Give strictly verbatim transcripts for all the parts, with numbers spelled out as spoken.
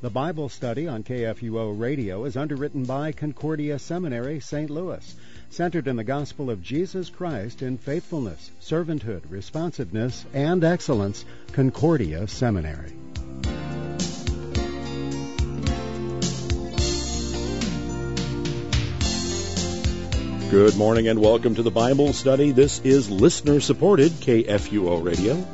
The Bible study on K F U O Radio is underwritten by Concordia Seminary, Saint Louis, centered in the gospel of Jesus Christ in faithfulness, servanthood, responsiveness, and excellence. Concordia Seminary. Good morning and welcome to the Bible study. This is listener-supported K F U O Radio.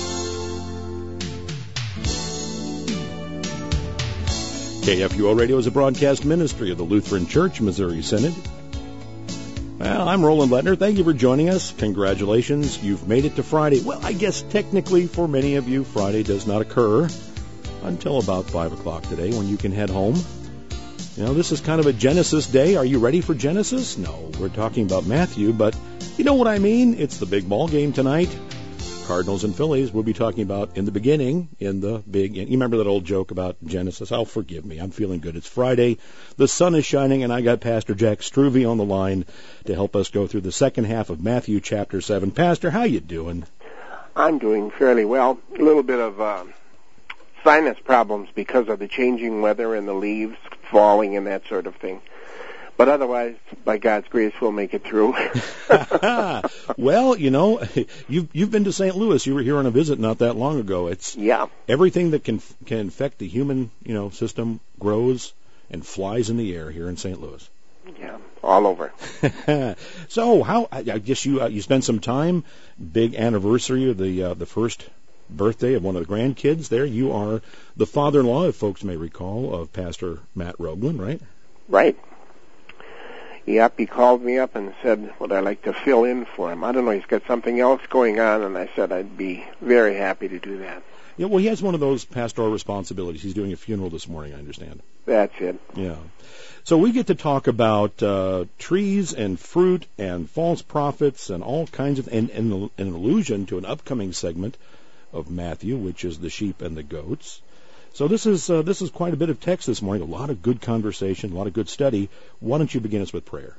K F U O Radio is a broadcast ministry of the Lutheran Church, Missouri Synod. Well, I'm Roland Lettner. Thank you for joining us. Congratulations. You've made it to Friday. Well, I guess technically for many of you, Friday does not occur until about five o'clock today when you can head home. You know, this is kind of a Genesis day. Are you ready for Genesis? No, we're talking about Matthew, but you know what I mean. It's the big ball game tonight. Cardinals and Phillies we'll be talking about in the beginning, in the big... You remember that old joke about Genesis? Oh, forgive me. I'm feeling good. It's Friday. The sun is shining, and I got Pastor Jack Struve on the line to help us go through the second half of Matthew chapter seven. Pastor, how you doing? I'm doing fairly well. A little bit of uh, sinus problems because of the changing weather and the leaves falling and that sort of thing. But otherwise, by God's grace, we'll make it through. Well, you know, you've you've been to Saint Louis. You were here on a visit not that long ago. It's yeah. Everything that can can infect the human, you know, system grows and flies in the air here in Saint Louis. Yeah, all over. So, how? I guess you uh, you spent some time. Big anniversary of the uh, the first birthday of one of the grandkids. There, you are the father-in-law, if folks may recall, of Pastor Matt Roeglen, right? Right. Yep, he called me up and said, would I like to fill in for him? I don't know, he's got something else going on, and I said I'd be very happy to do that. Yeah, well, he has one of those pastoral responsibilities. He's doing a funeral this morning, I understand. That's it. Yeah. So we get to talk about uh, trees and fruit and false prophets and all kinds of, and, and an allusion to an upcoming segment of Matthew, which is the sheep and the goats. So this is uh, this is quite a bit of text this morning, a lot of good conversation, a lot of good study. Why don't you begin us with prayer?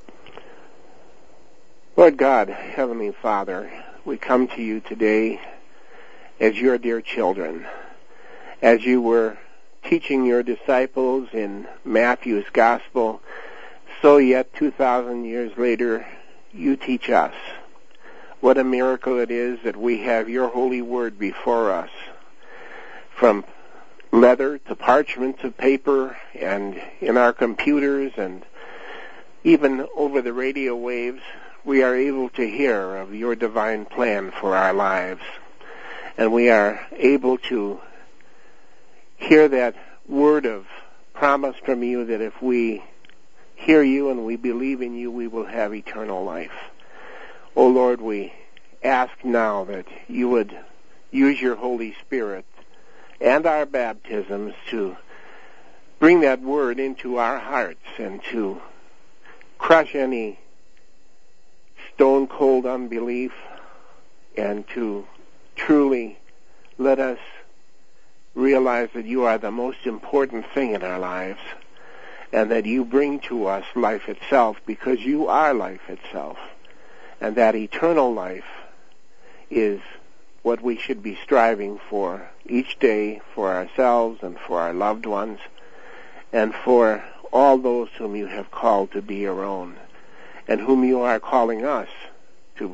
Lord God, Heavenly Father, we come to you today as your dear children. As you were teaching your disciples in Matthew's Gospel, so yet two thousand years later, you teach us. What a miracle it is that we have your holy word before us. From leather to parchment to paper and in our computers and even over the radio waves, we are able to hear of your divine plan for our lives. And we are able to hear that word of promise from you that if we hear you and we believe in you, we will have eternal life. Oh Lord, we ask now that you would use your Holy Spirit and our baptisms to bring that word into our hearts and to crush any stone-cold unbelief and to truly let us realize that you are the most important thing in our lives and that you bring to us life itself because you are life itself, and that eternal life is what we should be striving for each day for ourselves and for our loved ones and for all those whom you have called to be your own and whom you are calling us to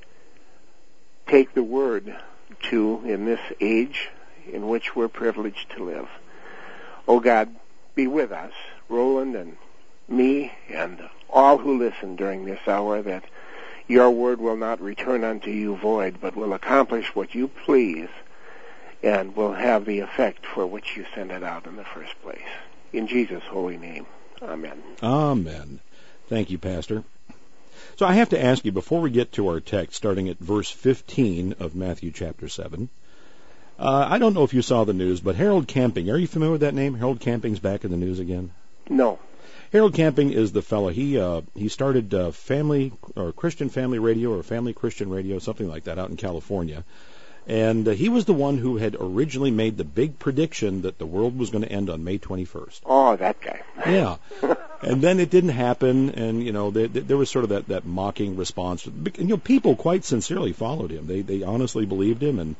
take the word to in this age in which we're privileged to live. Oh God, be with us, Roland and me and all who listen during this hour, that your word will not return unto you void, but will accomplish what you please and will have the effect for which you send it out in the first place. In Jesus' holy name, amen. Amen. Thank you, Pastor. So I have to ask you, before we get to our text, starting at verse fifteen of Matthew chapter seven, uh, I don't know if you saw the news, but Harold Camping, are you familiar with that name? Harold Camping's back in the news again? No. Harold Camping is the fellow. He uh, he started uh, family or Christian Family Radio or Family Christian Radio, something like that, out in California. And uh, he was the one who had originally made the big prediction that the world was going to end on May twenty-first. Oh, that guy. Yeah. And then it didn't happen, and, you know, they, they, there was sort of that, that mocking response. You know, people quite sincerely followed him. They they honestly believed him, and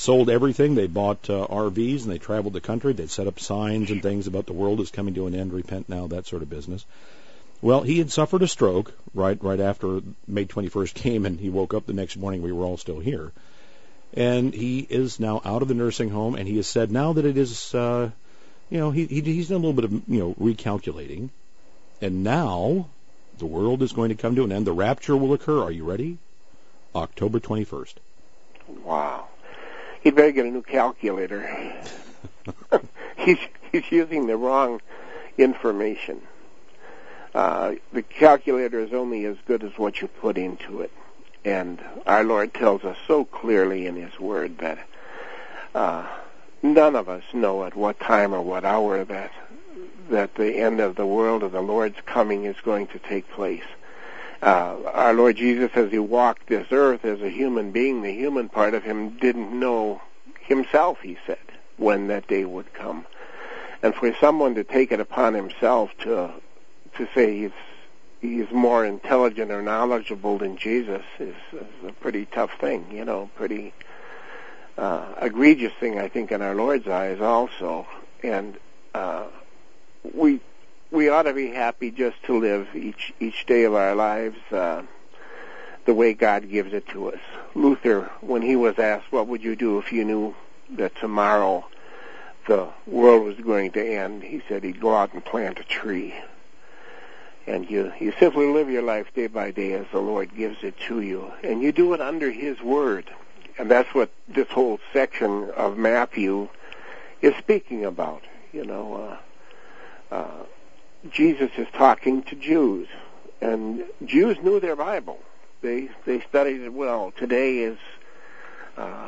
sold everything. They bought uh, R Vs and they traveled the country. They'd set up signs and things about the world is coming to an end, repent now, that sort of business. Well, he had suffered a stroke right right after May twenty-first came, and he woke up the next morning. We were all still here. And he is now out of the nursing home, and he has said now that it is, uh, you know, he, he he's done a little bit of, you know, recalculating. And now the world is going to come to an end. The rapture will occur. Are you ready? October twenty-first. Wow. He'd better get a new calculator. he's he's using the wrong information. Uh, the calculator is only as good as what you put into it. And our Lord tells us so clearly in His Word that uh, none of us know at what time or what hour that that the end of the world or the Lord's coming is going to take place. Uh, our Lord Jesus, as He walked this earth as a human being, the human part of Him didn't know Himself, He said, when that day would come. And for someone to take it upon himself to to say he's he's more intelligent or knowledgeable than Jesus is, is a pretty tough thing, you know, pretty uh, egregious thing, I think, in our Lord's eyes also. And uh, we we ought to be happy just to live each each day of our lives uh, the way God gives it to us. Luther, when he was asked, what would you do if you knew that tomorrow the world was going to end, he said he'd go out and plant a tree. And you, you simply live your life day by day as the Lord gives it to you. And you do it under His Word. And that's what this whole section of Matthew is speaking about. You know, uh, uh, Jesus is talking to Jews. And Jews knew their Bible. They they studied it well. Today is uh,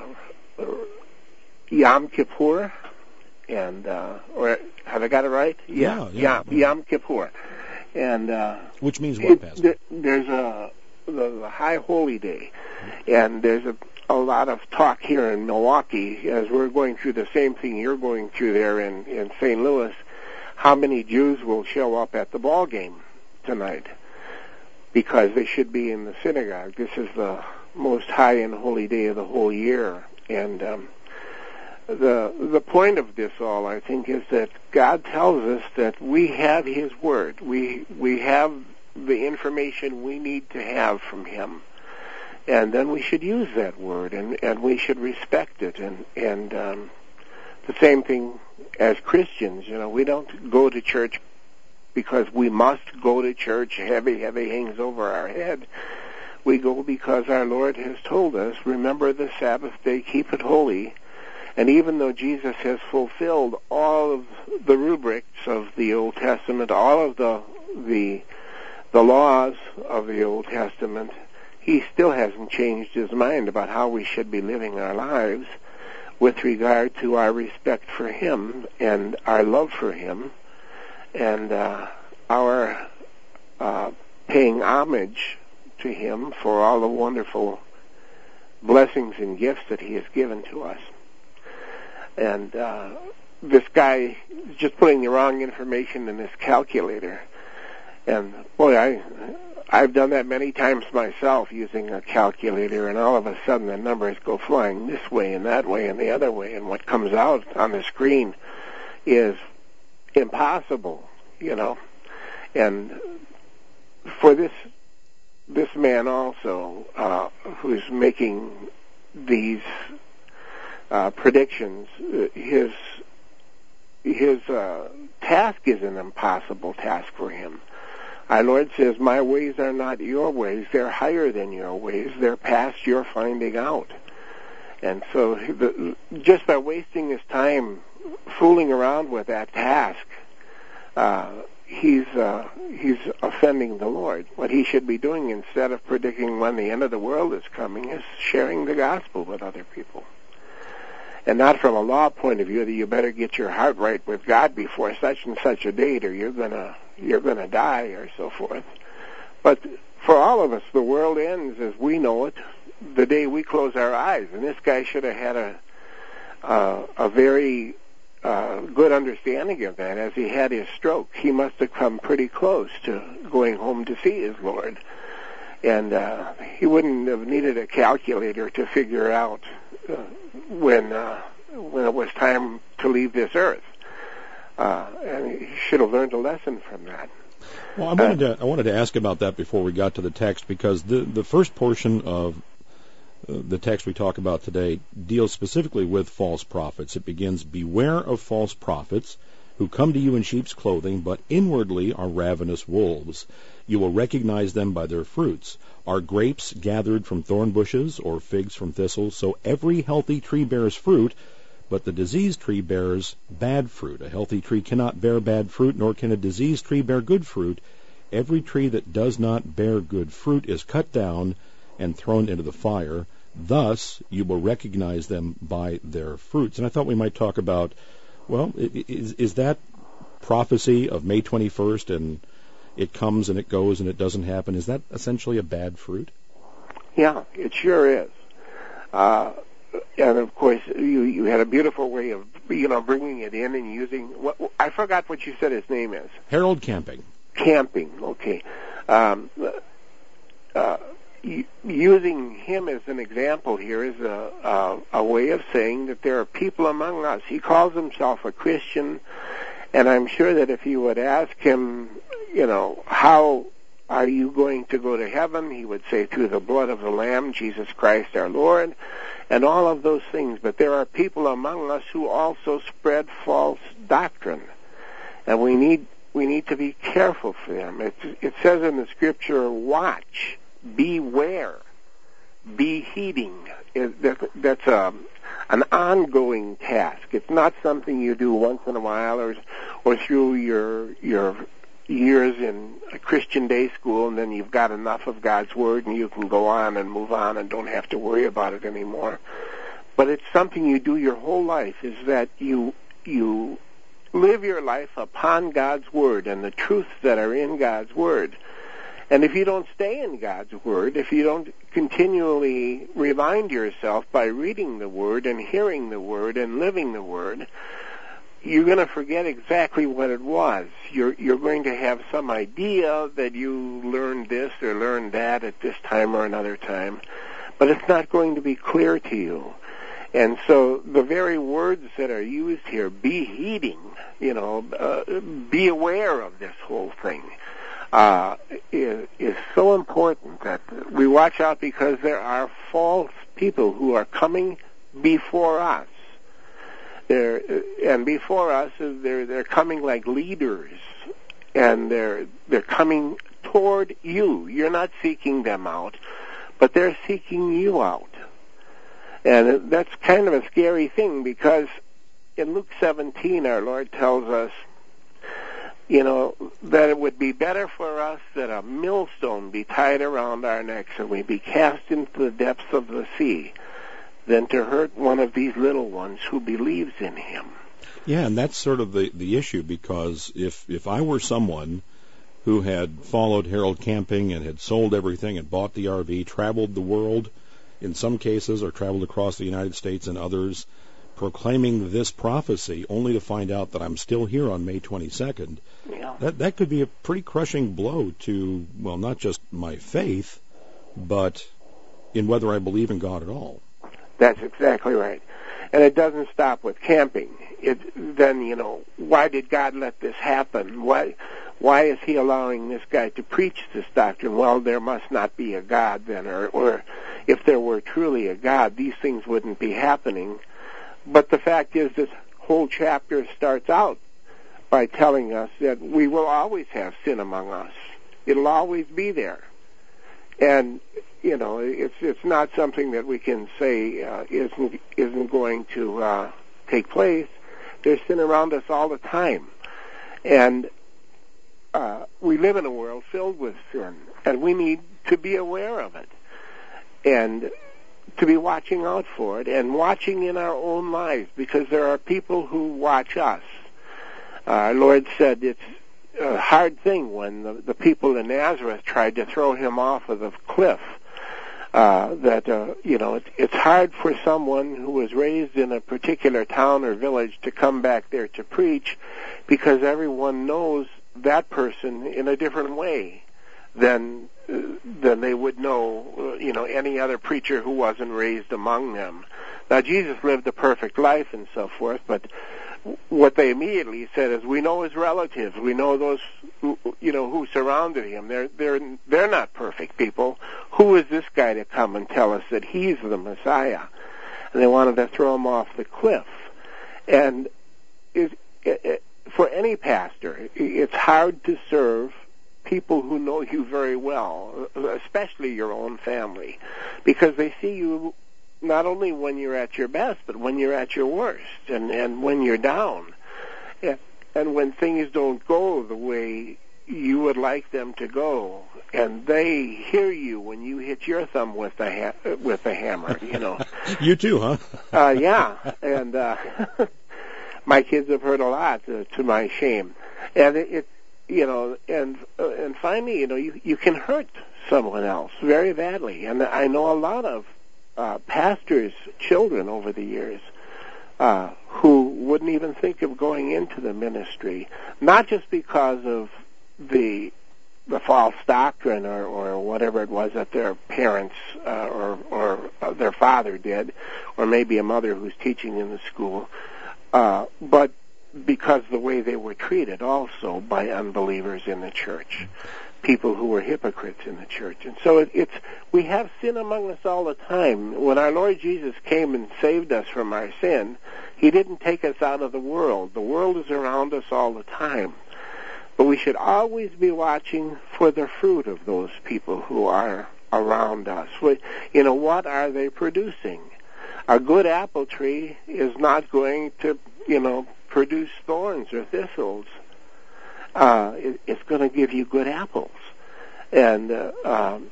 Yom Kippur. And, uh, or have I got it right? Yeah, yeah. Yom, yeah. Yom Kippur. And uh, which means what, Pastor? It, there's a the, the High Holy Day, and there's a, a lot of talk here in Milwaukee as we're going through the same thing you're going through there in, in Saint Louis. How many Jews will show up at the ball game tonight? Because they should be in the synagogue. This is the most high and holy day of the whole year, and um, The the point of this all, I think, is that God tells us that we have His Word. We we have the information we need to have from Him. And then we should use that Word, and, and we should respect it. And, and um, the same thing as Christians. You know, we don't go to church because we must go to church, heavy, heavy hangs over our head. We go because our Lord has told us, remember the Sabbath day, keep it holy. And even though Jesus has fulfilled all of the rubrics of the Old Testament, all of the the the laws of the Old Testament, He still hasn't changed His mind about how we should be living our lives with regard to our respect for Him and our love for Him and uh, our uh, paying homage to Him for all the wonderful blessings and gifts that He has given to us. And uh, this guy is just putting the wrong information in his calculator. And, boy, I, I've done that many times myself using a calculator, and all of a sudden the numbers go flying this way and that way and the other way, and what comes out on the screen is impossible, you know. And for this this man also, uh, who's making these Uh, predictions, uh, his his uh, task is an impossible task for him. Our Lord says, my ways are not your ways. They're higher than your ways. They're past your finding out. And so the, just by wasting his time fooling around with that task, uh, he's uh, he's offending the Lord. What he should be doing instead of predicting when the end of the world is coming is sharing the gospel with other people. And not from a law point of view that you better get your heart right with God before such and such a date, or you're gonna you're gonna die, or so forth. But for all of us, the world ends as we know it the day we close our eyes. And this guy should have had a uh, a very uh, good understanding of that. As he had his stroke, he must have come pretty close to going home to see his Lord. and uh, he wouldn't have needed a calculator to figure out uh, when uh, when it was time to leave this earth. Uh, and he should have learned a lesson from that. Well, I wanted to I wanted to ask about that before we got to the text, because the the first portion of uh, the text we talk about today deals specifically with false prophets. It begins, "Beware of false prophets who come to you in sheep's clothing, but inwardly are ravenous wolves. You will recognize them by their fruits. Are grapes gathered from thorn bushes, or figs from thistles? So every healthy tree bears fruit, but the diseased tree bears bad fruit. A healthy tree cannot bear bad fruit, nor can a diseased tree bear good fruit. Every tree that does not bear good fruit is cut down and thrown into the fire. Thus you will recognize them by their fruits." And I thought we might talk about, well, is, is that prophecy of May twenty-first, and it comes and it goes and it doesn't happen, is that essentially a bad fruit? Yeah, it sure is. Uh, and of course, you you had a beautiful way of, you know, bringing it in and using, what, I forgot what you said his name is. Harold Camping. Camping, okay. Um, uh, using him as an example here is a, a, a way of saying that there are people among us. He calls himself a Christian, and I'm sure that if you would ask him, you know, how are you going to go to heaven, he would say, through the blood of the Lamb, Jesus Christ our Lord, and all of those things. But there are people among us who also spread false doctrine, and we need we need to be careful for them. It, it says in the Scripture, watch, beware, be heeding. It, that, that's a, an ongoing task. It's not something you do once in a while, or or through your your years in a Christian day school, and then you've got enough of God's Word and you can go on and move on and don't have to worry about it anymore. But it's something you do your whole life, is that you you live your life upon God's Word and the truths that are in God's Word. And if you don't stay in God's Word, if you don't continually remind yourself by reading the Word and hearing the Word and living the Word, you're going to forget exactly what it was. You're you're going to have some idea that you learned this or learned that at this time or another time, but it's not going to be clear to you. And so the very words that are used here, be heeding, you know, uh, be aware of this whole thing, uh, is, is so important that we watch out, because there are false people who are coming before us. They're, and before us, they're they're coming like leaders, and they're they're coming toward you. You're not seeking them out, but they're seeking you out, and that's kind of a scary thing, because in Luke seventeen, our Lord tells us, you know, that it would be better for us that a millstone be tied around our necks and we be cast into the depths of the sea, than to hurt one of these little ones who believes in him. Yeah, and that's sort of the, the issue, because if, if I were someone who had followed Harold Camping and had sold everything and bought the R V, traveled the world in some cases, or traveled across the United States in others, proclaiming this prophecy, only to find out that I'm still here on May twenty-second, yeah. that, that could be a pretty crushing blow to, well, not just my faith, but in whether I believe in God at all. That's exactly right. And it doesn't stop with camping. It, then, you know, why did God let this happen? Why why is he allowing this guy to preach this doctrine? Well, there must not be a God then, or, or if there were truly a God, these things wouldn't be happening. But the fact is, this whole chapter starts out by telling us that we will always have sin among us. It'll always be there. And you know, it's it's not something that we can say uh, isn't isn't going to uh, take place. There's sin around us all the time, and uh, we live in a world filled with sin, and we need to be aware of it, and to be watching out for it, and watching in our own lives, because there are people who watch us. Uh, our Lord said it's a hard thing when the, the people in Nazareth tried to throw him off of the cliff. Uh, that, uh, you know, it, it's hard for someone who was raised in a particular town or village to come back there to preach, because everyone knows that person in a different way. then then they would know, you know, any other preacher who wasn't raised among them. Now, Jesus lived a perfect life and so forth, but what they immediately said is, we know his relatives, we know those, who, you know, who surrounded him. They're they're they're not perfect people. Who is this guy to come and tell us that he's the Messiah? And they wanted to throw him off the cliff. And it, it, it, for any pastor, it's hard to serve people who know you very well, especially your own family, because they see you not only when you're at your best, but when you're at your worst, and, and when you're down, and, and when things don't go the way you would like them to go, and they hear you when you hit your thumb with the ha- with the hammer, you know. You too, huh? uh, yeah, and uh, my kids have heard a lot, uh, to my shame, and it, it you know, and uh, and finally, you know, you you can hurt someone else very badly, and I know a lot of uh, pastors' children over the years uh, who wouldn't even think of going into the ministry, not just because of the the false doctrine or, or whatever it was that their parents uh, or or uh, their father did, or maybe a mother who's teaching in the school, uh, but because the way they were treated also by unbelievers in the church, people who were hypocrites in the church. And so it, it's we have sin among us all the time. When our Lord Jesus came and saved us from our sin, he didn't take us out of the world. The world is around us all the time. But we should always be watching for the fruit of those people who are around us. We, you know, what are they producing? A good apple tree is not going to, you know, produce thorns or thistles. Uh, it, it's going to give you good apples. And, uh, um,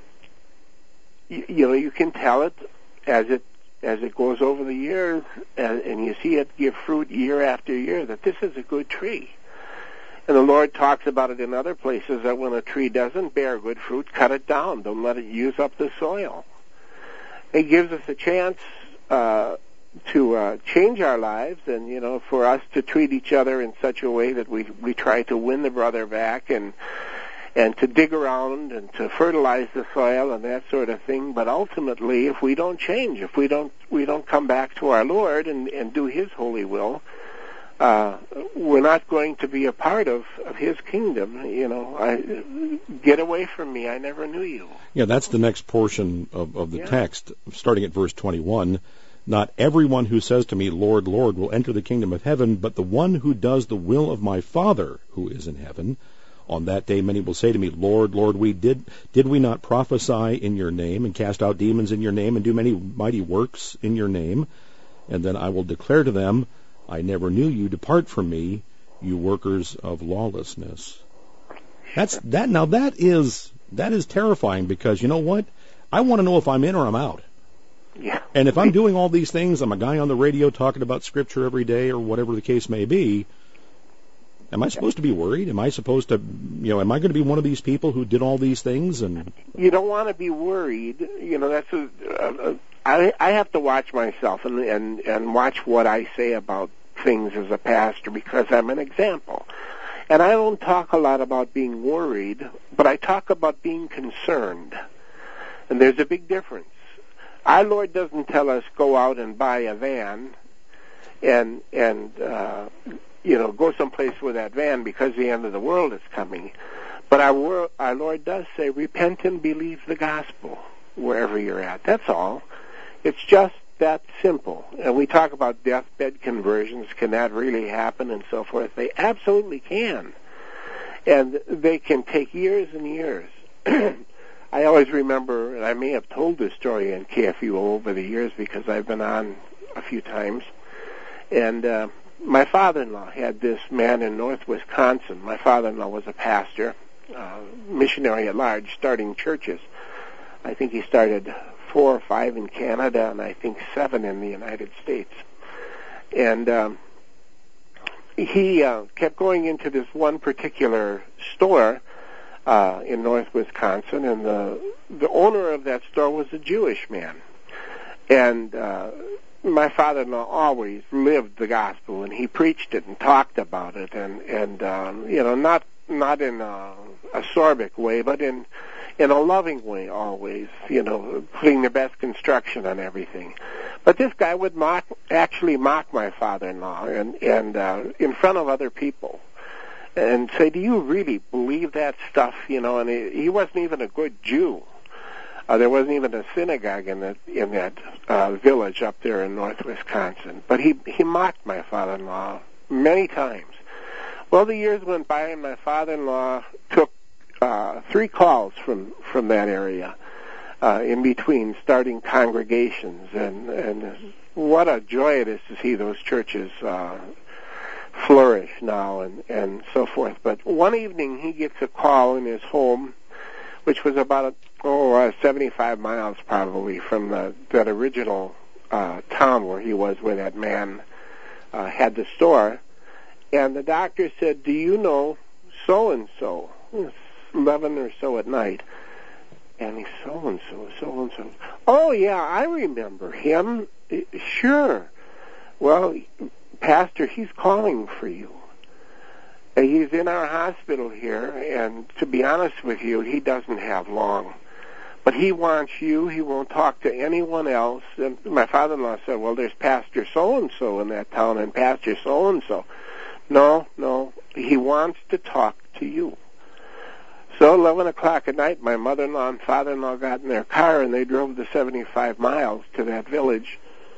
you, you know, you can tell it as it as it goes over the years, and, and you see it give fruit year after year, that this is a good tree. And the Lord talks about it in other places, that when a tree doesn't bear good fruit, cut it down. Don't let it use up the soil. It gives us a chance uh, to uh, change our lives, and, you know, for us to treat each other in such a way that we we try to win the brother back, and and to dig around and to fertilize the soil and that sort of thing. But ultimately, if we don't change, if we don't we don't come back to our Lord and, and do his holy will, Uh, we're not going to be a part of, of his kingdom. You know, I, get away from me, I never knew you. Yeah, that's the next portion of, of the yeah. text, starting at verse twenty-one. Not everyone who says to me, Lord, Lord, will enter the kingdom of heaven, but the one who does the will of my Father who is in heaven. On that day many will say to me, Lord, Lord, we did did we not prophesy in your name, and cast out demons in your name, and do many mighty works in your name? And then I will declare to them, I never knew you. Depart from me, you workers of lawlessness. That's that. Now that is that is terrifying, because you know what? I want to know if I'm in or I'm out. Yeah. And if I'm doing all these things, I'm a guy on the radio talking about Scripture every day, or whatever the case may be. Am I supposed to be worried? Am I supposed to, you know, am I going to be one of these people who did all these things? And you don't want to be worried. You know, that's a. a, a I, I have to watch myself and, and and watch what I say about things as a pastor, because I'm an example. And I don't talk a lot about being worried, but I talk about being concerned. And there's a big difference. Our Lord doesn't tell us go out and buy a van and and uh, you know go someplace with that van because the end of the world is coming. But our wor- our Lord does say, repent and believe the gospel wherever you're at. That's all. It's just that simple. And we talk about deathbed conversions. Can that really happen, and so forth? They absolutely can. And they can take years and years. I always remember, and I may have told this story in K F U O over the years because I've been on a few times. And uh, my father-in-law had this man in North Wisconsin. My father-in-law was a pastor, uh, missionary at large, starting churches. I think he started four or five in Canada, and I think seven in the United States. And um, he uh, kept going into this one particular store uh, in North Wisconsin, and the the owner of that store was a Jewish man. And uh, my father-in-law always lived the gospel, and he preached it and talked about it, and and um, you know, not not in a, a sorbic way, but in in a loving way always, you know, putting the best construction on everything. But this guy would mock, actually mock my father-in-law and, and uh, in front of other people and say, do you really believe that stuff? You know, and he, he wasn't even a good Jew. Uh, there wasn't even a synagogue in that in that uh, village up there in North Wisconsin. But he he mocked my father-in-law many times. Well, the years went by, and my father-in-law took uh, three calls from from that area uh, in between, starting congregations, and and what a joy it is to see those churches uh, flourish now and and so forth. But one evening, he gets a call in his home, which was about oh uh, seventy-five miles probably from the, that original uh, town where he was, where that man uh, had the store. And the doctor said, do you know so-and-so? It's eleven or so at night. And he's so-and-so, so-and-so. Oh, yeah, I remember him. Sure. Well, Pastor, he's calling for you. He's in our hospital here, and to be honest with you, he doesn't have long. But he wants you. He won't talk to anyone else. And my father-in-law said, well, there's Pastor so-and-so in that town, and Pastor so-and-so. No, no, he wants to talk to you. So eleven o'clock at night, my mother-in-law and father-in-law got in their car, and they drove the seventy-five miles to that village.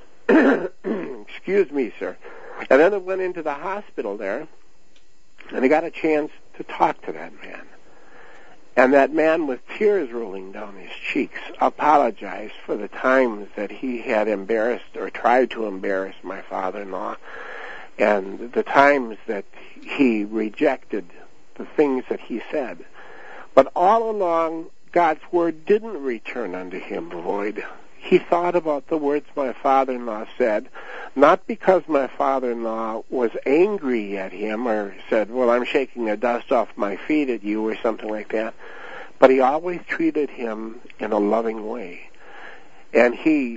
Excuse me, sir. And then they went into the hospital there, and they got a chance to talk to that man. And that man, with tears rolling down his cheeks, apologized for the times that he had embarrassed or tried to embarrass my father-in-law, and the times that he rejected the things that he said. But all along, God's word didn't return unto him void. He thought about the words my father-in-law said, not because my father-in-law was angry at him or said, well, I'm shaking the dust off my feet at you or something like that, but he always treated him in a loving way. And he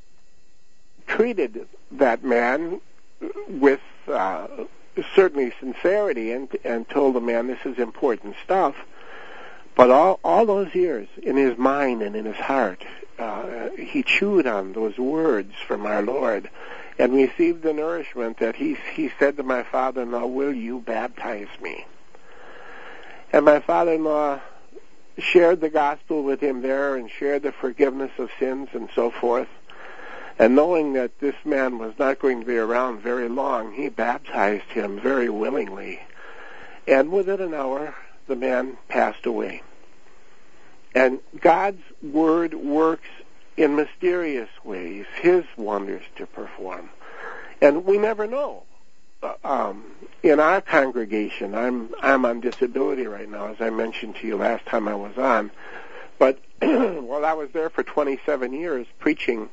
treated that man with uh, certainly sincerity and, and told the man, this is important stuff. But all, all those years, in his mind and in his heart, uh, he chewed on those words from our Lord and received the nourishment that he, he said to my father-in-law, will you baptize me? And my father-in-law shared the gospel with him there and shared the forgiveness of sins and so forth. And knowing that this man was not going to be around very long, he baptized him very willingly. And within an hour, the man passed away. And God's word works in mysterious ways, his wonders to perform. And we never know. Uh, um, in our congregation, I'm I'm on disability right now, as I mentioned to you last time I was on. But while I was there for twenty-seven years preaching,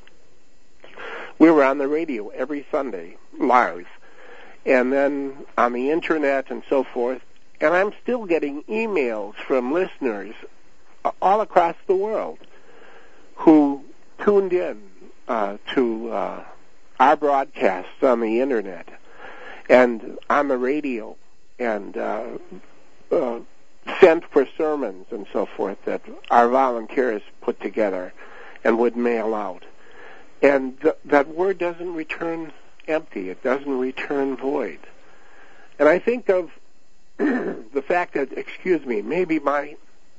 we were on the radio every Sunday, live, and then on the internet and so forth. And I'm still getting emails from listeners all across the world who tuned in uh, to uh, our broadcasts on the internet and on the radio and uh, uh, sent for sermons and so forth that our volunteers put together and would mail out. And th- that word doesn't return empty. It doesn't return void. And I think of the fact that, excuse me, maybe my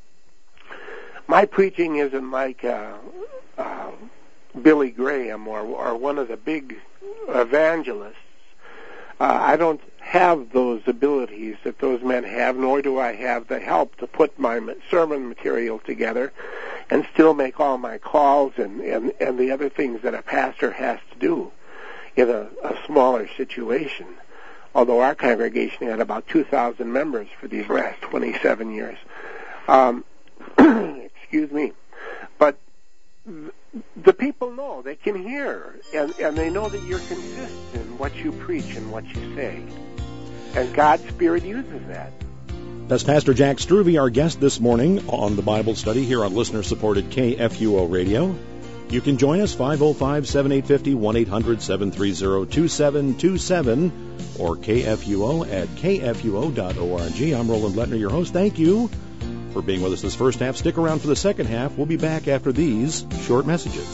my preaching isn't like uh, uh, Billy Graham or, or one of the big evangelists. Uh, I don't have those abilities that those men have, nor do I have the help to put my sermon material together and still make all my calls and, and, and the other things that a pastor has to do in a, a smaller situation. Although our congregation had about two thousand members for these last twenty-seven years. Um, excuse me. But th- the people know, they can hear, and, and they know that you're consistent in what you preach and what you say. And God's Spirit uses that. That's Pastor Jack Struve, our guest this morning on the Bible study here on listener-supported K F U O Radio. You can join us, five oh five, seven eight five oh, one eight hundred, seven three zero, two seven two seven, or K F U O at K F U O dot org. I'm Roland Lettner, your host. Thank you for being with us this first half. Stick around for the second half. We'll be back after these short messages.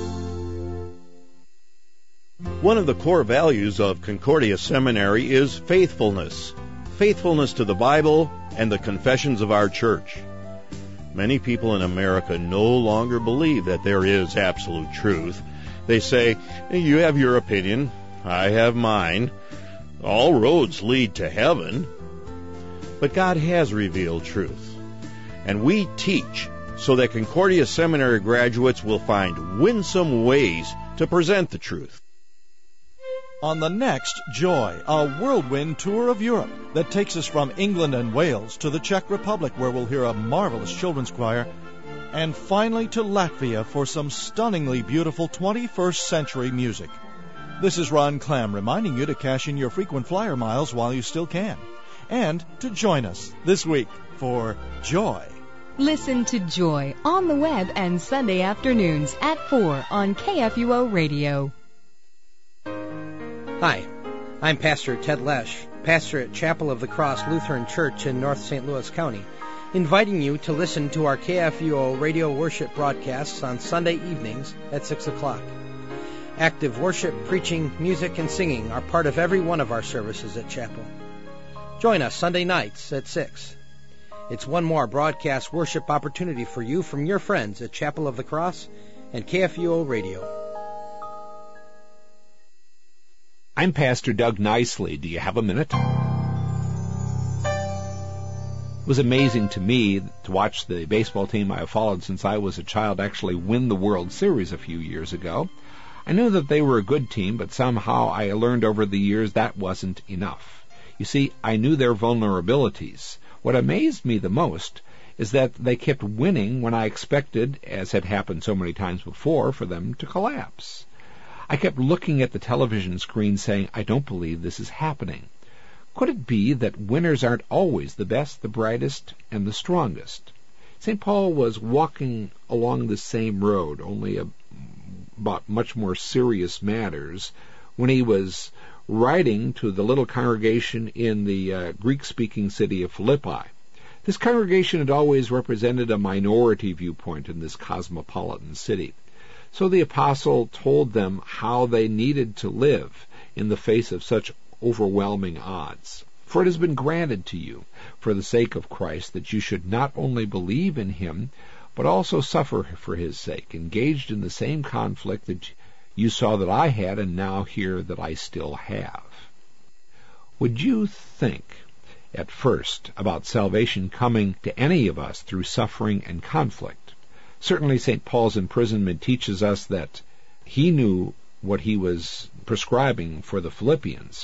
One of the core values of Concordia Seminary is faithfulness. Faithfulness to the Bible and the confessions of our church. Many people in America no longer believe that there is absolute truth. They say, you have your opinion, I have mine. All roads lead to heaven. But God has revealed truth. And we teach so that Concordia Seminary graduates will find winsome ways to present the truth. On the next Joy, a whirlwind tour of Europe that takes us from England and Wales to the Czech Republic, where we'll hear a marvelous children's choir, and finally to Latvia for some stunningly beautiful twenty-first century music. This is Ron Clam reminding you to cash in your frequent flyer miles while you still can, and to join us this week for Joy. Listen to Joy on the web and Sunday afternoons at four on K F U O Radio. Hi, I'm Pastor Ted Lesh, pastor at Chapel of the Cross Lutheran Church in North Saint Louis County, inviting you to listen to our K F U O radio worship broadcasts on Sunday evenings at six o'clock. Active worship, preaching, music, and singing are part of every one of our services at Chapel. Join us Sunday nights at six. It's one more broadcast worship opportunity for you from your friends at Chapel of the Cross and K F U O Radio. I'm Pastor Doug Nicely. Do you have a minute? It was amazing to me to watch the baseball team I have followed since I was a child actually win the World Series a few years ago. I knew that they were a good team, but somehow I learned over the years that wasn't enough. You see, I knew their vulnerabilities. What amazed me the most is that they kept winning when I expected, as had happened so many times before, for them to collapse. I kept looking at the television screen saying, I don't believe this is happening. Could it be that winners aren't always the best, the brightest, and the strongest? Saint Paul was walking along the same road, only a, about much more serious matters, when he was writing to the little congregation in the uh, Greek-speaking city of Philippi. This congregation had always represented a minority viewpoint in this cosmopolitan city. So the apostle told them how they needed to live in the face of such overwhelming odds. For it has been granted to you, for the sake of Christ, that you should not only believe in him, but also suffer for his sake, engaged in the same conflict that you saw that I had and now hear that I still have. Would you think at first about salvation coming to any of us through suffering and conflict? Certainly Saint Paul's imprisonment teaches us that he knew what he was prescribing for the Philippians.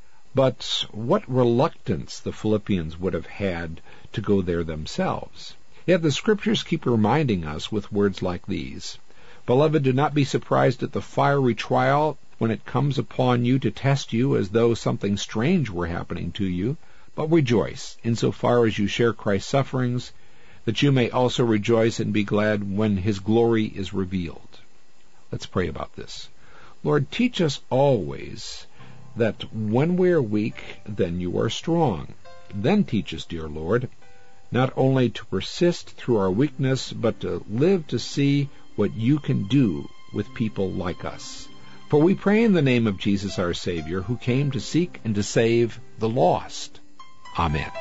But what reluctance the Philippians would have had to go there themselves. Yet the Scriptures keep reminding us with words like these, Beloved, do not be surprised at the fiery trial when it comes upon you to test you as though something strange were happening to you, but rejoice insofar as you share Christ's sufferings, that you may also rejoice and be glad when his glory is revealed. Let's pray about this. Lord, teach us always that when we are weak, then you are strong. Then teach us, dear Lord, not only to persist through our weakness, but to live to see what you can do with people like us. For we pray in the name of Jesus our Savior, who came to seek and to save the lost. Amen.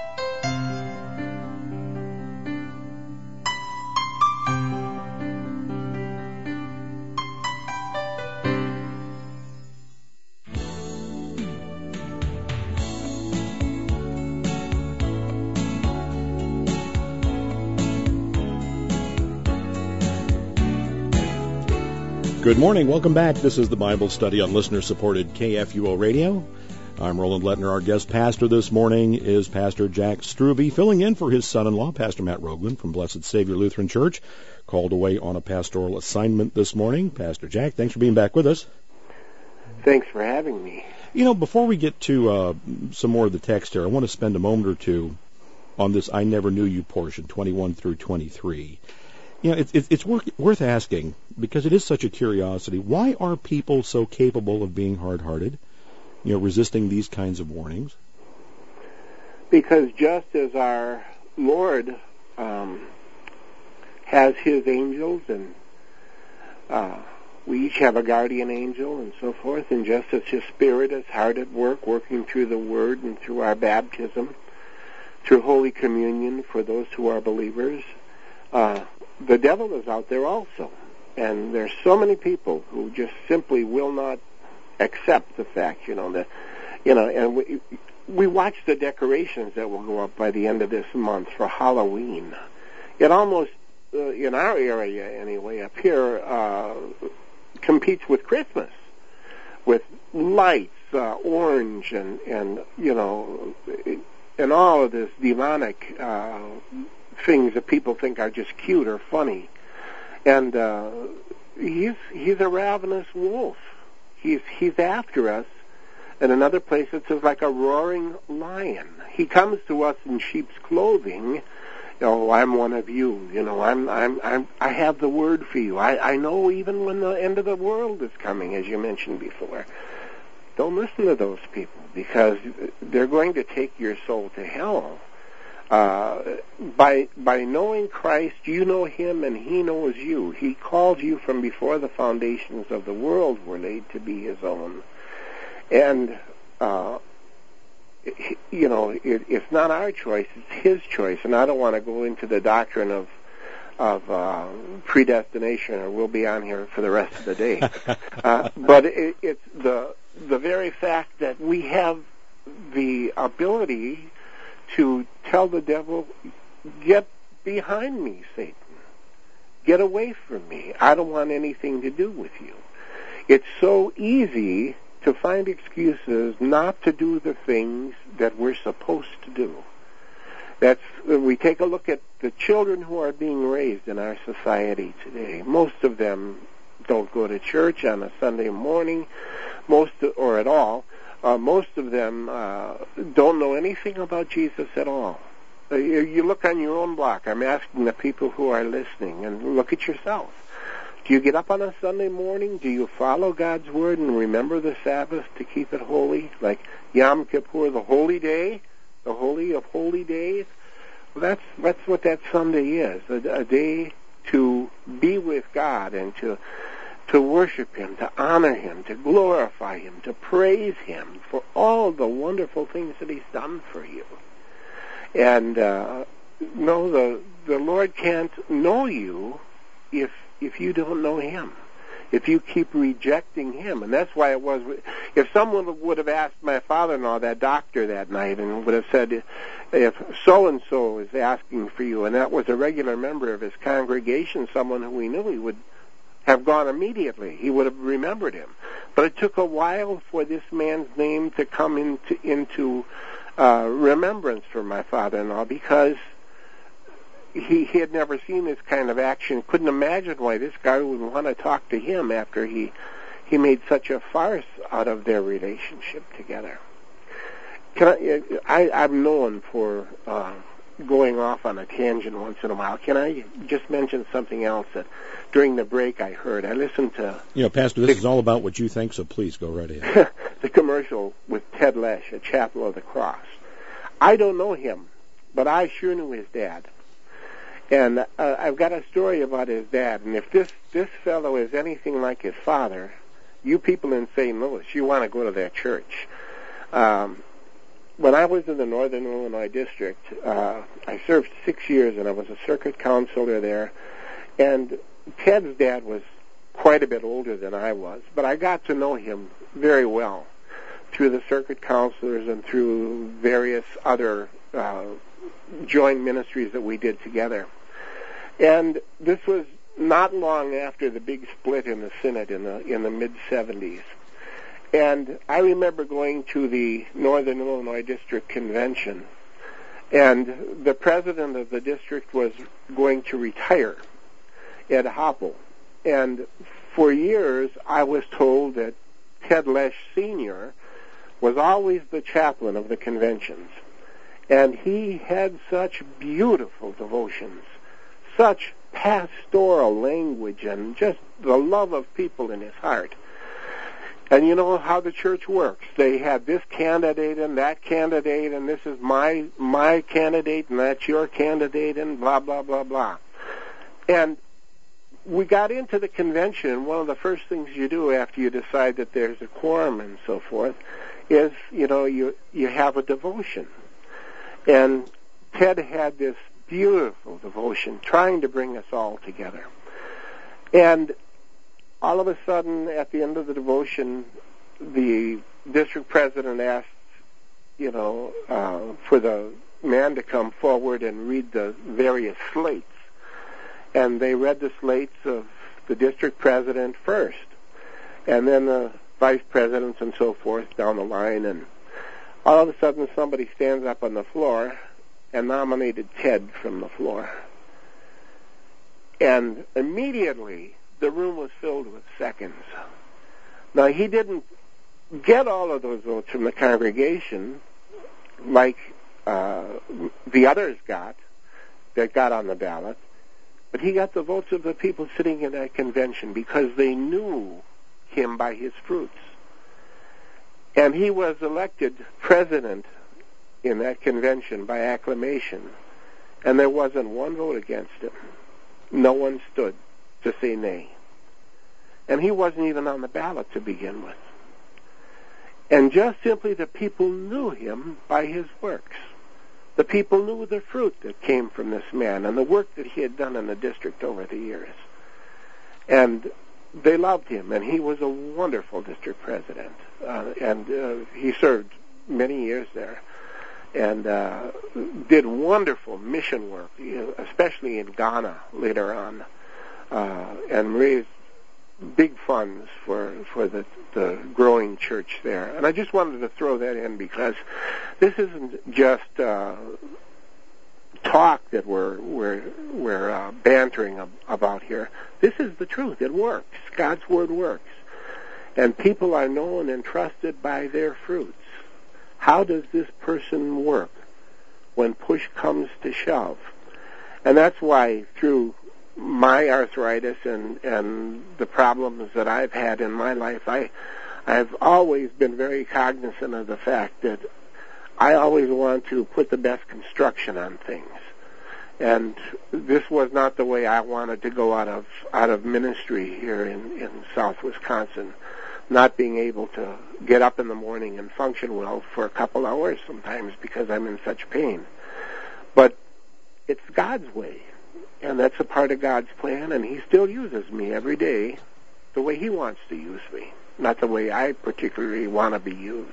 Good morning. Welcome back. This is the Bible study on listener-supported K F U O Radio. I'm Roland Lettner. Our guest pastor this morning is Pastor Jack Struve, filling in for his son-in-law, Pastor Matt Rogland from Blessed Savior Lutheran Church, called away on a pastoral assignment this morning. Pastor Jack, thanks for being back with us. Thanks for having me. You know, before we get to uh, some more of the text here, I want to spend a moment or two on this I Never Knew You portion, twenty-one through twenty-three. You know, it's, it's, it's worth, worth asking, because it is such a curiosity. Why are people so capable of being hard-hearted, you know, resisting these kinds of warnings? Because just as our Lord um, has his angels, and uh, we each have a guardian angel and so forth, and just as his Spirit is hard at work, working through the Word and through our baptism, through Holy Communion for those who are believers, uh, the devil is out there also. And there's so many people who just simply will not accept the fact, you know, that, you know, and we, we watch the decorations that will go up by the end of this month for Halloween. It almost, uh, in our area anyway, up here, uh, competes with Christmas, with lights, uh, orange and, and, you know, and all of this demonic uh, things that people think are just cute or funny. And uh, he's he's a ravenous wolf. He's he's after us. In another place it says like a roaring lion. He comes to us in sheep's clothing. Oh, I'm one of you. You know, I'm I'm I'm I have the word for you. I, I know even when the end of the world is coming, as you mentioned before. Don't listen to those people, because they're going to take your soul to hell. Uh, by by knowing Christ, you know Him and He knows you. He called you from before the foundations of the world were laid to be His own. And, uh, you know, it, it's not our choice, it's His choice. And I don't want to go into the doctrine of of uh, predestination, or we'll be on here for the rest of the day. uh, but it, it's the the very fact that we have the ability to tell the devil, get behind me, Satan. Get away from me. I don't want anything to do with you. It's so easy to find excuses not to do the things that we're supposed to do. That's, we take a look at the children who are being raised in our society today. Most of them don't go to church on a Sunday morning, most or at all. Uh, most of them uh, don't know anything about Jesus at all. Uh, you, you look on your own block. I'm asking the people who are listening, and look at yourself. Do you get up on a Sunday morning? Do you follow God's Word and remember the Sabbath to keep it holy? Like Yom Kippur, the holy day, the holy of holy days? Well, that's, that's what that Sunday is, a, a day to be with God and to to worship Him, to honor Him, to glorify Him, to praise Him for all the wonderful things that He's done for you. And uh, no, the the Lord can't know you if if you don't know Him, if you keep rejecting Him. And that's why it was, if someone would have asked my father-in-law, that doctor, that night, and would have said, if so-and-so is asking for you, and that was a regular member of his congregation, someone who he knew, he would have gone immediately. He would have remembered him. But it took a while for this man's name to come into into uh, remembrance for my father-in-law, because he, he had never seen this kind of action, couldn't imagine why this guy would want to talk to him after he he made such a farce out of their relationship together. Can I, I, I'm known for uh, going off on a tangent once in a while. Can I just mention something else that during the break I heard? I listened to... You know, Pastor, this the, is all about what you think, so please go right ahead. The commercial with Ted Lesh at Chapel of the Cross. I don't know him, but I sure knew his dad. And uh, I've got a story about his dad, and if this, this fellow is anything like his father, you people in Saint Louis, you want to go to that church. Um, when I was in the Northern Illinois District, uh, I served six years, and I was a circuit counselor there. And Ted's dad was quite a bit older than I was, but I got to know him very well through the circuit counselors and through various other uh, joint ministries that we did together. And this was not long after the big split in the Synod in the in the mid seventies. And I remember going to the Northern Illinois District Convention, and the president of the district was going to retire, Ed Hoppel. And for years, I was told that Ted Lesh Senior was always the chaplain of the conventions. And he had such beautiful devotions, such pastoral language, and just the love of people in his heart. And you know how the church works. They have this candidate and that candidate, and this is my my candidate, and that's your candidate, and blah, blah, blah, blah. And we got into the convention, and one of the first things you do after you decide that there's a quorum and so forth is, you know, you, you have a devotion. And Ted had this beautiful devotion trying to bring us all together. And all of a sudden, at the end of the devotion, the district president asked, you know, uh, for the man to come forward and read the various slates. And they read the slates of the district president first, and then the vice presidents and so forth down the line. And all of a sudden, somebody stands up on the floor and nominated Ted from the floor. And immediately, the room was filled with seconds. Now, he didn't get all of those votes from the congregation like uh, the others got that got on the ballot, but he got the votes of the people sitting in that convention because they knew him by his fruits. And he was elected president in that convention by acclamation, and there wasn't one vote against him. No one stood to say nay. And he wasn't even on the ballot to begin with. And just simply the people knew him by his works. The people knew the fruit that came from this man and the work that he had done in the district over the years. And they loved him, and he was a wonderful district president. Uh, and uh, he served many years there and uh, did wonderful mission work, especially in Ghana later on. Uh, and raised big funds for for the, the growing church there. And I just wanted to throw that in because this isn't just uh, talk that we're we're we're uh, bantering ab- about here. This is the truth. It works. God's word works, and people are known and trusted by their fruits. How does this person work when push comes to shove? And that's why through my arthritis and, and the problems that I've had in my life, I, I've always been very cognizant of the fact that I always want to put the best construction on things. And this was not the way I wanted to go out of out of ministry here in, in South Wisconsin, not being able to get up in the morning and function well for a couple hours sometimes because I'm in such pain. But it's God's way. And that's a part of God's plan, and he still uses me every day the way he wants to use me, not the way I particularly want to be used.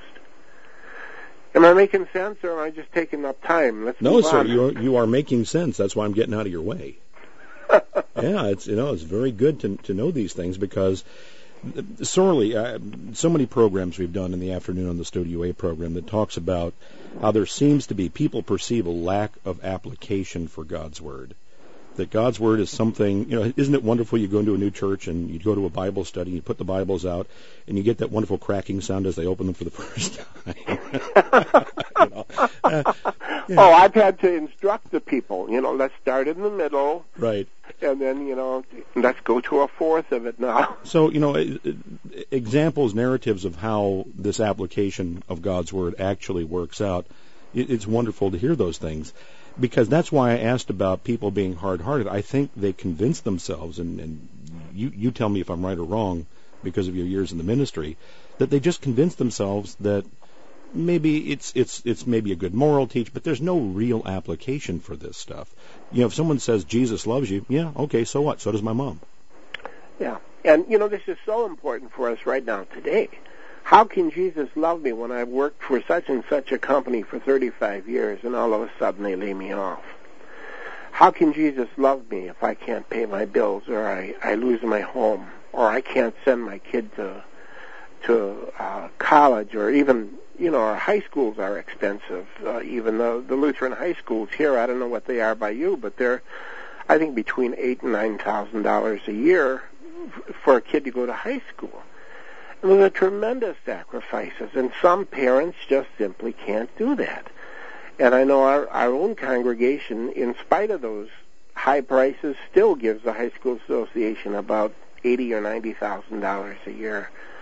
Am I making sense, or am I just taking up time? Let's no, move sir, on. you are, you are making sense. That's why I'm getting out of your way. Yeah, it's you know it's very good to to know these things because sorely uh, so many programs we've done in the afternoon on the Studio A program that talks about how there seems to be people perceive a lack of application for God's word. That God's word is something, you know, isn't it wonderful you go into a new church and you go to a Bible study, you put the Bibles out, and you get that wonderful cracking sound as they open them for the first time. you know, uh, yeah. Oh, I've had to instruct the people, you know, let's start in the middle. Right. And then, you know, let's go to a fourth of it now. So, you know, examples, narratives of how this application of God's word actually works out, it's wonderful to hear those things. Because that's why I asked about people being hard-hearted. I think they convince themselves, and, and you, you tell me if I'm right or wrong because of your years in the ministry, that they just convince themselves that maybe it's it's it's maybe a good moral teach, but there's no real application for this stuff. You know, if someone says Jesus loves you, yeah, okay, so what? So does my mom. Yeah, and you know, this is so important for us right now today. How can Jesus love me when I've worked for such and such a company for thirty-five years and all of a sudden they lay me off? How can Jesus love me if I can't pay my bills or I, I lose my home or I can't send my kid to to uh, college or even, you know, our high schools are expensive. Uh, even the, the Lutheran high schools here, I don't know what they are by you, but they're, I think, between eight and nine thousand dollars a year for a kid to go to high school. And those are tremendous sacrifices, and some parents just simply can't do that. And I know our, our own congregation, in spite of those high prices, still gives the High School Association about eighty or ninety thousand dollars a year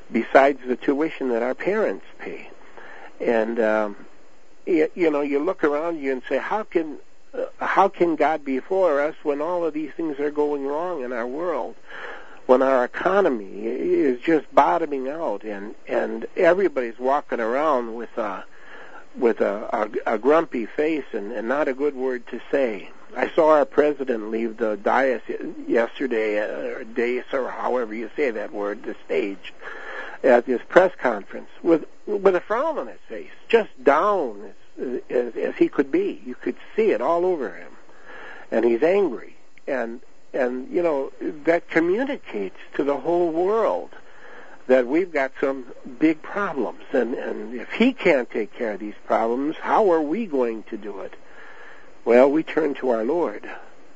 besides the tuition that our parents pay. And um, you, you know, you look around you and say, how can uh, how can God be for us when all of these things are going wrong in our world? When our economy is just bottoming out, and and everybody's walking around with a with a, a, a grumpy face and, and not a good word to say. I saw our president leave the dais yesterday, or dais, or however you say that word, the stage, at this press conference with with a frown on his face, just down as, as, as he could be. You could see it all over him, and he's angry. And and you know, that communicates to the whole world that we've got some big problems. And and if he can't take care of these problems, how are we going to do it? Well, we turn to our Lord,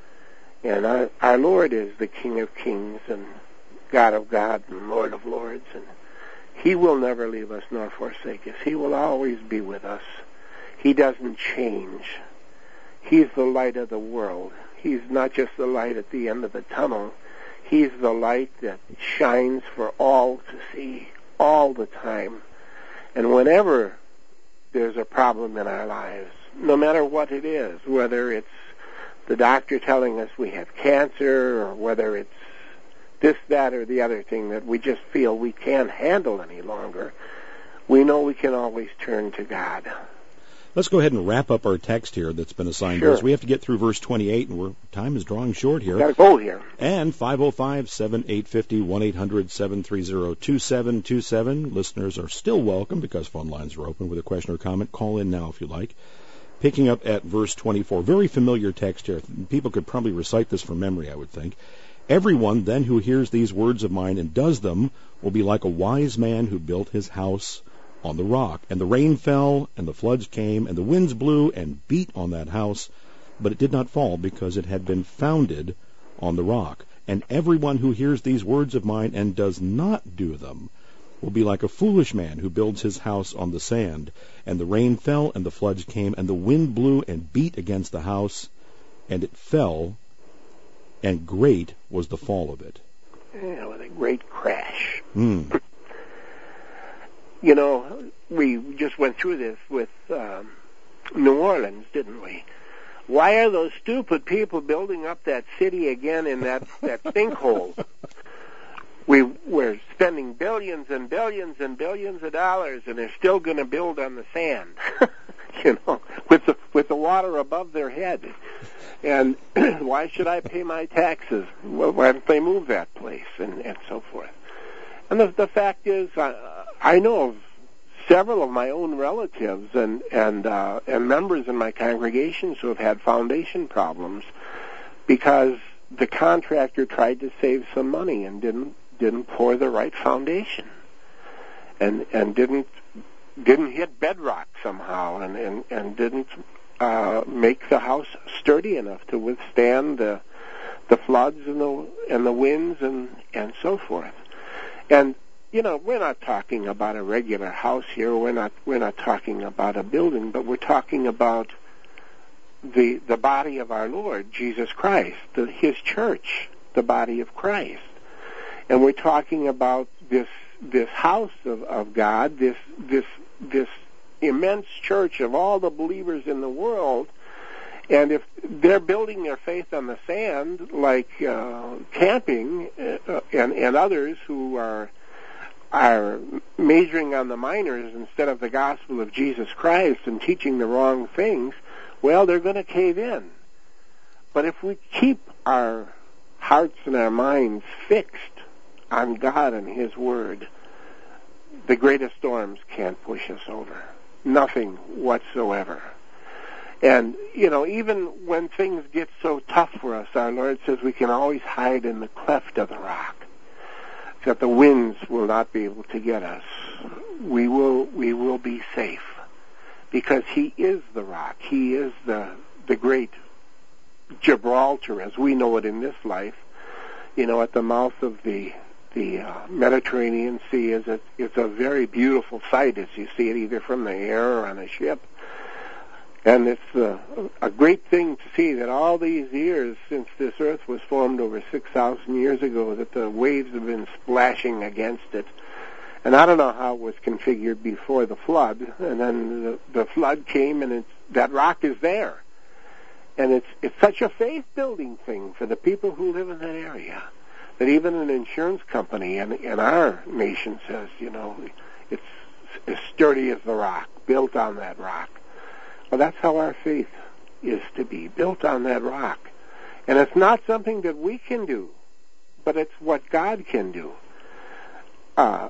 and our, our Lord is the King of Kings and God of God and Lord of Lords, and He will never leave us nor forsake us. He will always be with us. He doesn't change. He's the light of the world. He's not just the light at the end of the tunnel. He's the light that shines for all to see all the time. And whenever there's a problem in our lives, no matter what it is, whether it's the doctor telling us we have cancer, or whether it's this, that, or the other thing that we just feel we can't handle any longer, we know we can always turn to God. Let's go ahead and wrap up our text here that's been assigned Sure. to us. We have to get through verse twenty-eight, and we're, time is drawing short here. Got to go here. And five oh five, seven eight five oh, one eight hundred, seven three zero, two seven two seven. Listeners are still welcome because phone lines are open with a question or comment. Call in now if you like. Picking up at verse twenty-four, very familiar text here. People could probably recite this from memory, I would think. Everyone then who hears these words of mine and does them will be like a wise man who built his house on the rock. And the rain fell, and the floods came, and the winds blew and beat on that house, but it did not fall because it had been founded on the rock. And everyone who hears these words of mine and does not do them will be like a foolish man who builds his house on the sand. And the rain fell, and the floods came, and the wind blew and beat against the house, and it fell, and great was the fall of it. Yeah, with a great crash. Mm. You know, we just went through this with um, New Orleans, didn't we? Why are those stupid people building up that city again in that, that sinkhole? We, we're spending billions and billions and billions of dollars, and they're still going to build on the sand, you know, with the with the water above their head. And why should I pay my taxes? Well, why don't they move that place, and, and so forth? And the, the fact is, I, I know of several of my own relatives and and uh, and members in my congregations who have had foundation problems because the contractor tried to save some money and didn't didn't pour the right foundation, and and didn't didn't hit bedrock somehow, and and, and didn't uh, make the house sturdy enough to withstand the the floods and the and the winds and and so forth. And you know, we're not talking about a regular house here. We're not we're not talking about a building, but we're talking about the the body of our Lord Jesus Christ, the, His church, the body of Christ. And we're talking about this this house of, of God, this this this immense church of all the believers in the world. And if they're building their faith on the sand, like uh, camping uh, and, and others who are are majoring on the minors instead of the gospel of Jesus Christ and teaching the wrong things, well, they're going to cave in. But if we keep our hearts and our minds fixed on God and His Word, the greatest storms can't push us over. Nothing whatsoever. And, you know, even when things get so tough for us, our Lord says we can always hide in the cleft of the rock, that the winds will not be able to get us. We will we will be safe because He is the rock. He is the the great Gibraltar as we know it in this life. You know, at the mouth of the the uh, Mediterranean Sea is a it's a very beautiful sight as you see it either from the air or on a ship. And it's uh, a great thing to see that all these years since this earth was formed over six thousand years ago, that the waves have been splashing against it And I don't know how it was configured before the flood, and then the, the flood came, and it's, that rock is there. And it's it's such a faith-building thing for the people who live in that area that even an insurance company in, in our nation says, you know, it's as sturdy as the rock, built on that rock. Well, that's how our faith is to be, built on that rock. And it's not something that we can do, but it's what God can do. Uh,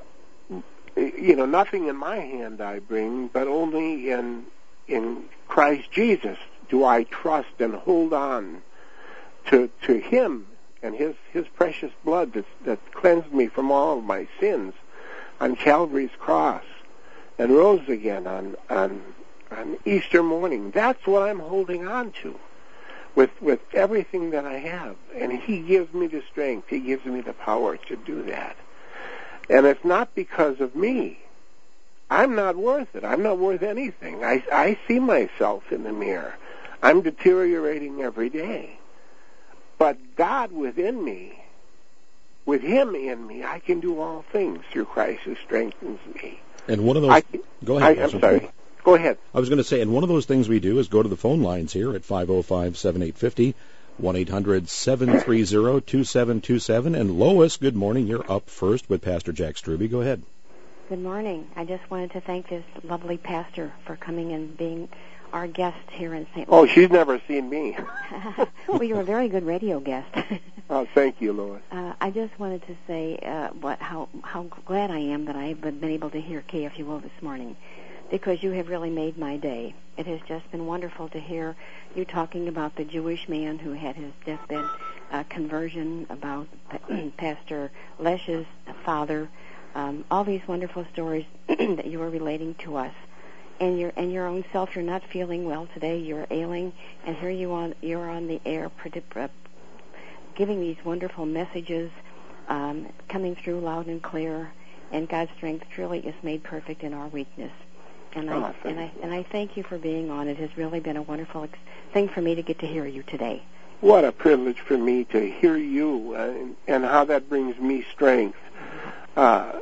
you know, nothing in my hand I bring, but only in in Christ Jesus do I trust and hold on to to Him and His His precious blood that that cleansed me from all of my sins on Calvary's cross and rose again on on on Easter morning. That's what I'm holding on to with with everything that I have, and He gives me the strength. He gives me the power to do that. And it's not because of me. I'm not worth it. I'm not worth anything. I, I see myself in the mirror. I'm deteriorating every day. But God within me, with Him in me, I can do all things through Christ who strengthens me. And one of those... I, go ahead. I, I'm sorry. Go ahead. I was going to say, and one of those things we do is go to the phone lines here at five oh five, seven eight five oh, one eight hundred, seven three zero, two seven two seven. And Lois, good morning. You're up first with Pastor Jack Strube. Go ahead. Good morning. I just wanted to thank this lovely pastor for coming and being our guest here in Saint Louis. Oh, she's never seen me. Well, you're a very good radio guest. Oh, thank you, Lois. Uh, I just wanted to say uh, what how how glad I am that I've been able to hear K F U O this morning, because you have really made my day. It has just been wonderful to hear you talking about the Jewish man who had his deathbed uh, conversion, about Pastor Lesch's father, um, all these wonderful stories that you were relating to us. And your and your own self, you're not feeling well today, you're ailing, and here you on you're on the air uh, giving these wonderful messages, um, coming through loud and clear, and God's strength truly is made perfect in our weakness. And I oh, and I and I thank you for being on. It has really been a wonderful ex- thing for me to get to hear you today. What a privilege for me to hear you, uh, and, and how that brings me strength. Uh,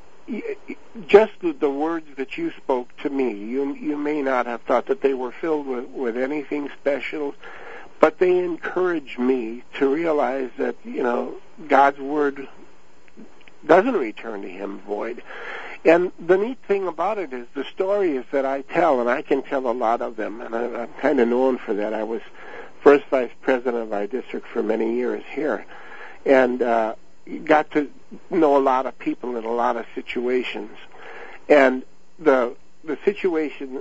just the, the words that you spoke to me, you you may not have thought that they were filled with, with anything special, but they encourage me to realize that, you know, God's Word doesn't return to Him void. And the neat thing about it is the stories that I tell, and I can tell a lot of them, and I, I'm kind of known for that. I was first vice president of our district for many years here, and uh, got to know a lot of people in a lot of situations. And the the situation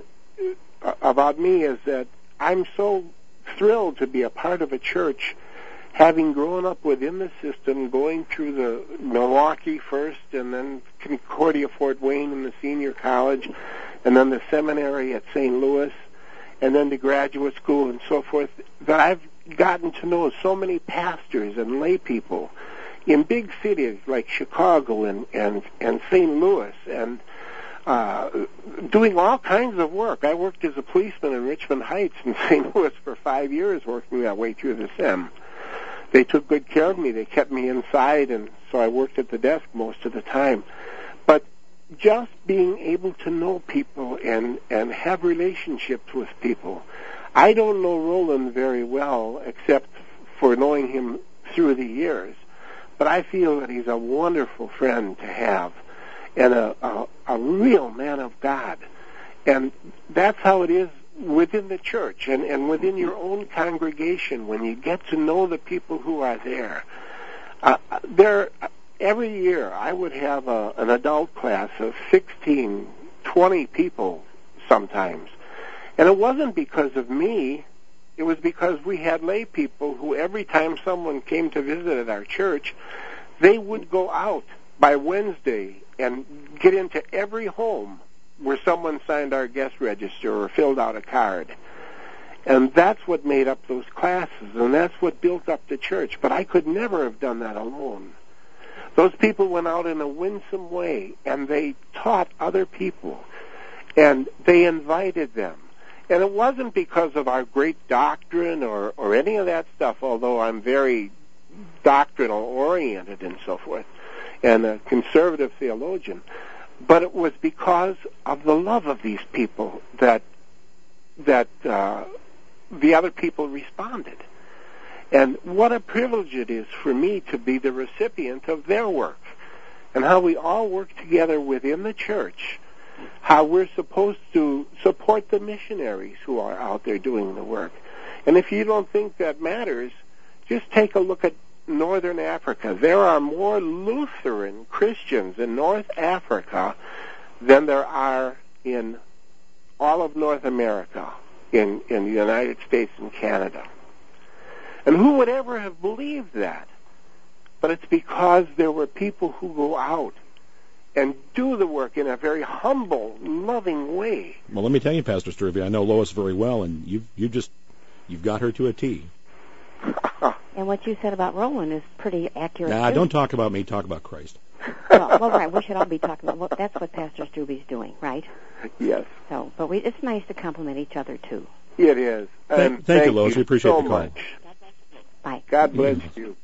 about me is that I'm so thrilled to be a part of a church, having grown up within the system, going through the Milwaukee first, and then Concordia Fort Wayne in the senior college, and then the seminary at Saint Louis, and then the graduate school and so forth, that I've gotten to know so many pastors and lay people in big cities like Chicago and, and, and Saint Louis, and uh, doing all kinds of work. I worked as a policeman in Richmond Heights in Saint Louis for five years, working that way through the SEM. They took good care of me. They kept me inside, and so I worked at the desk most of the time. But just being able to know people and, and have relationships with people. I don't know Roland very well, except for knowing him through the years. But I feel that he's a wonderful friend to have, and a, a, a real man of God. And that's how it is within the church and, and within your own congregation, when you get to know the people who are there. Uh, there, every year I would have a, an adult class of sixteen, twenty people sometimes. And it wasn't because of me. It was because we had lay people who, every time someone came to visit at our church, they would go out by Wednesday and get into every home where someone signed our guest register or filled out a card. And that's what made up those classes, and that's what built up the church. But I could never have done that alone. Those people went out in a winsome way, and they taught other people, and they invited them. And it wasn't because of our great doctrine or, or any of that stuff, although I'm very doctrinal oriented and so forth, and a conservative theologian. But it was because of the love of these people that that uh, the other people responded. And what a privilege it is for me to be the recipient of their work, and how we all work together within the church, how we're supposed to support the missionaries who are out there doing the work. And if you don't think that matters, just take a look at Northern Africa. There are more Lutheran Christians in North Africa than there are in all of North America, in, in the United States and Canada. And who would ever have believed that? But it's because there were people who go out and do the work in a very humble, loving way. Well, let me tell you, Pastor Struvey, I know Lois very well, and you've, you just, you've got her to a T. And what you said about Roland is pretty accurate. Nah, too. don't talk about me. Talk about Christ. well, well, right. We should all be talking about. Well, that's what Pastor Strubey's doing, right? Yes. So, but we, it's nice to compliment each other too. It is. Thank, and thank, thank you, Lois. you We appreciate so the call. Much. Bye. God bless Mm-hmm. you.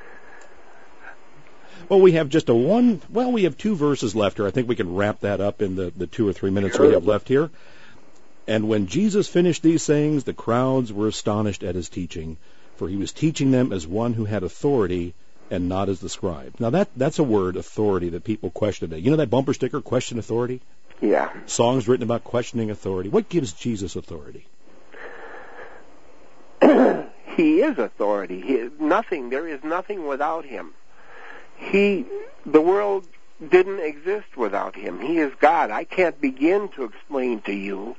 Well, we have just a one. Well, we have two verses left here. I think we can wrap that up in the, the two or three minutes Sure. we have left here. And when Jesus finished these sayings, the crowds were astonished at his teaching, for he was teaching them as one who had authority and not as the scribes. Now, that that's a word, authority, that people question today. You know that bumper sticker, question authority? Yeah. Songs written about questioning authority. What gives Jesus authority? He is authority. He is nothing. There is nothing without him. He, the world didn't exist without him. He is God. I can't begin to explain to you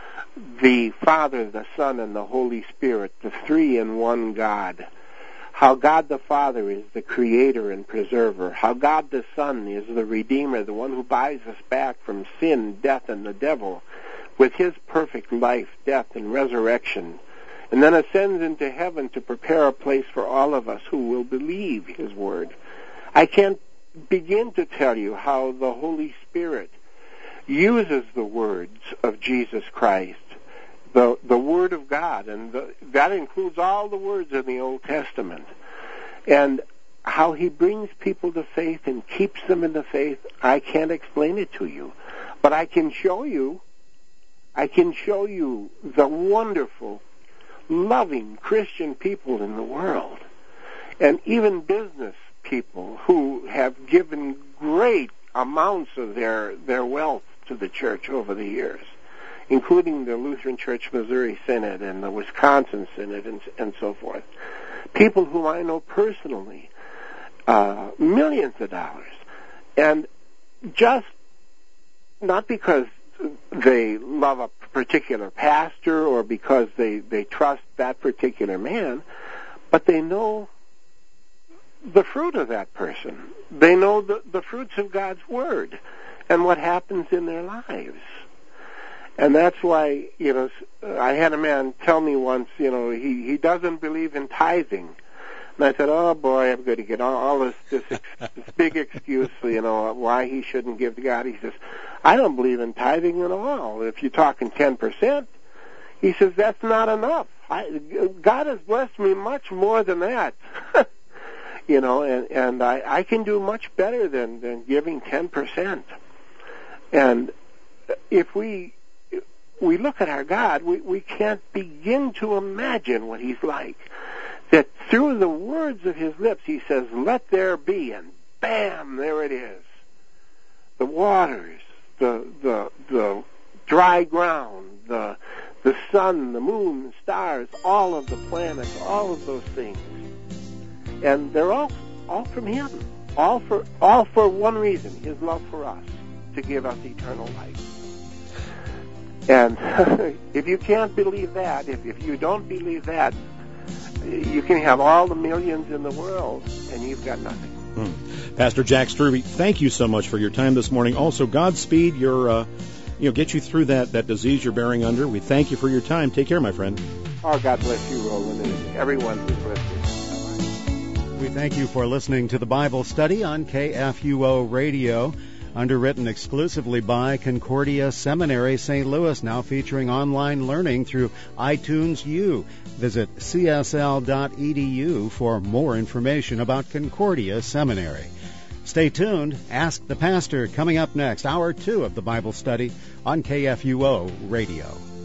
the Father, the Son, and the Holy Spirit, the three in one God. How God the Father is the creator and preserver. How God the Son is the Redeemer, the one who buys us back from sin, death, and the devil with his perfect life, death, and resurrection, and then ascends into heaven to prepare a place for all of us who will believe his word. I can't begin to tell you how the Holy Spirit uses the words of Jesus Christ, the the Word of God, and the, that includes all the words in the Old Testament, and how he brings people to faith and keeps them in the faith. I can't explain it to you, but I can show you, I can show you the wonderful, loving Christian people in the world, and even business people who have given great amounts of their, their wealth to the church over the years, including the Lutheran Church Missouri Synod and the Wisconsin Synod and, and so forth. People whom I know personally, uh, millions of dollars. And just not because they love a particular pastor or because they, they trust that particular man, but they know the fruit of that person. They know the, the fruits of God's Word and what happens in their lives. And that's why, you know, I had a man tell me once, you know, he, he doesn't believe in tithing. And I said, oh, boy, I'm going to get all, all this, this, ex, this big excuse, you know, why he shouldn't give to God. He says, I don't believe in tithing at all. If you're talking ten percent, he says, that's not enough. I, God has blessed me much more than that. You know, and, and I, I can do much better than, than giving ten percent. And if we we look at our God, we, we can't begin to imagine what he's like. That through the words of his lips, he says, let there be, and bam, there it is. The waters, the the the dry ground, the the sun, the moon, the stars, all of the planets, all of those things. And they're all all from him. All for all for one reason, his love for us, to give us eternal life. And if you can't believe that, if, if you don't believe that, you can have all the millions in the world, and you've got nothing. Hmm. Pastor Jack Strubey, thank you so much for your time this morning. Also, Godspeed, your, uh, you know, get you through that, that disease you're bearing under. We thank you for your time. Take care, my friend. Oh, God bless you, Roland, and everyone who's listening. We thank you for listening to the Bible study on K F U O Radio, underwritten exclusively by Concordia Seminary, Saint Louis, now featuring online learning through iTunes U. Visit c s l dot e d u for more information about Concordia Seminary. Stay tuned. Ask the Pastor coming up next, hour two of the Bible study on K F U O Radio.